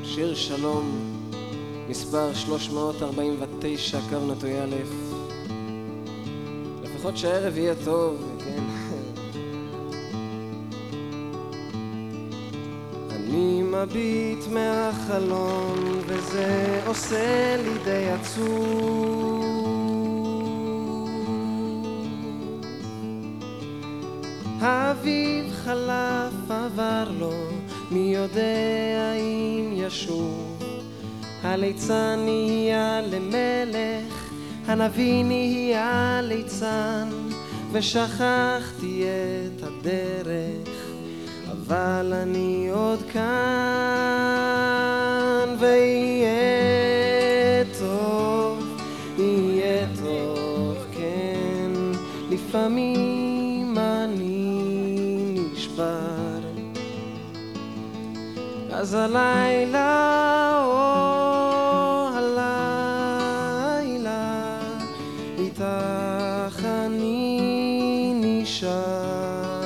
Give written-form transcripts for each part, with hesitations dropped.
שיר שלום, מספר 349, קו נטוי א'. לפחות שהערב יהיה טוב, כן. אני מביט מהחלון וזה עושה לי די עצוב. האביב חלף עבר לו, מי יודע אם ישוב. הליצן נהיה למלך, הנביא נהיה ליצן, ושכחתי את הדרך, אבל אני עוד כאן. ויהיה טוב, יהיה טוב, כן, לפעמים אני נשבר, אז הלילה, הלילה, איתך אני נשאר.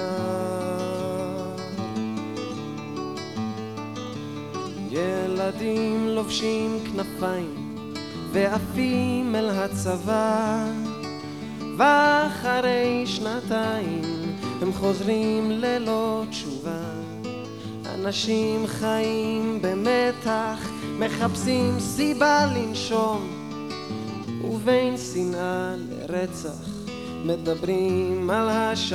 ילדים לובשים כנפיים ועפים אל הצבא, ואחרי שנתיים הם חוזרים ללא תשובה. אנשים חיים במתח, מחפשים סיבה לנשום, ובין שנאה לרצח מדברים על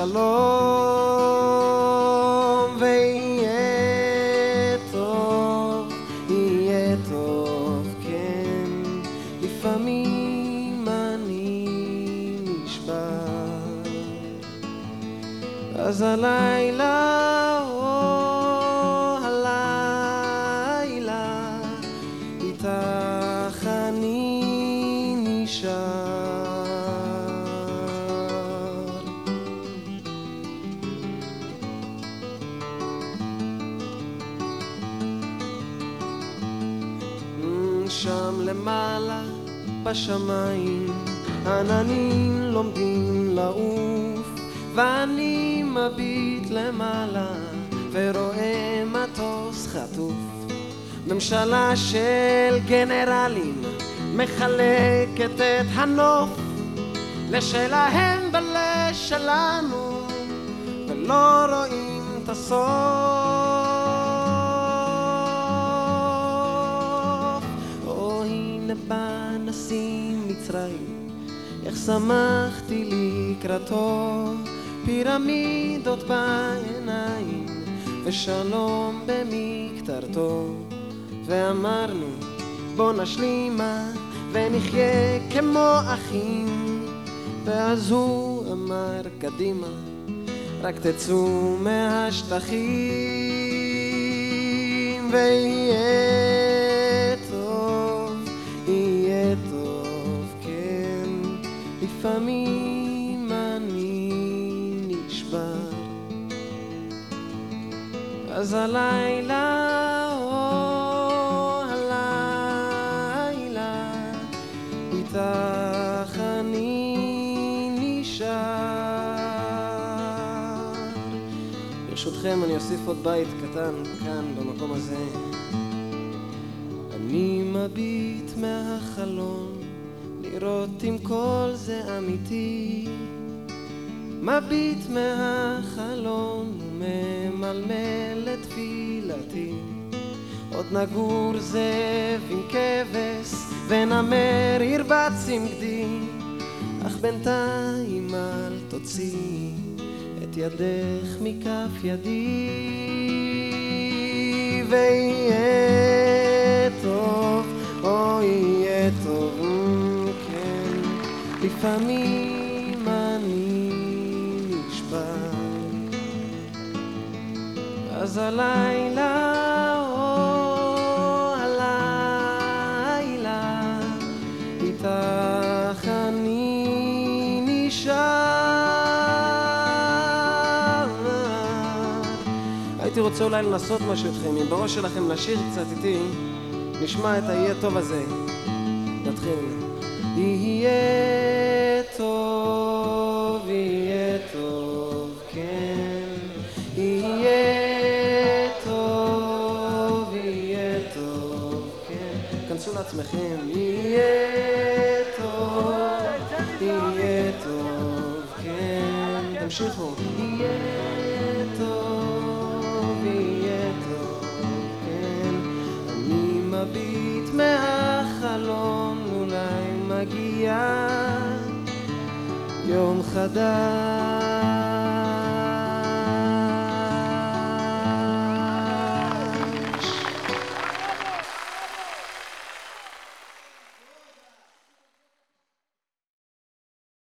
השלום. ויהיה טוב, יהיה טוב, כן, לפעמים אני נשבר, אז הלילה, איתך אני נשאר. שם למעלה בשמיים עננים לומדים לעוף, ואני מביט למעלה ורואה מטוס חטוף. ממשלה של גנרלים מחלקת את הנוף לשלהם ולשלנו, ולא רואים את הסוף. או הנה בא נשיא מצרים, איך שמחתי לקראתו, פירמידות בעיניים ושלום במקטרתו. ואמרנו בוא נשלימה ונחיה כמו אחים, ואז הוא אמר קדימה, רק תצאו מהשטחים. ויהיה טוב, יהיה טוב, כן, לפעמים אני נשבר, אז הלילה, איתך אני נשאר. ברשותכם אני אוסיף עוד בית קטן כאן במקום הזה. אני מביט מהחלון לראות אם כל זה אמיתי, מביט מהחלון וממלמל את תפילתי. עוד נגור זאב עם כבש ונמר ירבץ עם גדי, אך בינתיים אל תוציא את ידך מכף ידי. ויהיה טוב, או יהיה טוב, כן, לפעמים אני נשבר, אז הלילה, איתך אני נשאר. הייתי רוצה אולי לנסות משהו אתכם, אם בראש שלכם לשיר קצת איתי, נשמע את היהיה טוב הזה. נתחיל. יהיה טוב, יהיה טוב, כן, יהיה טוב, יהיה טוב. יהיה טוב, יהיה טוב, כן. אני מביט מהחלון, אולי מגיע יום חדש.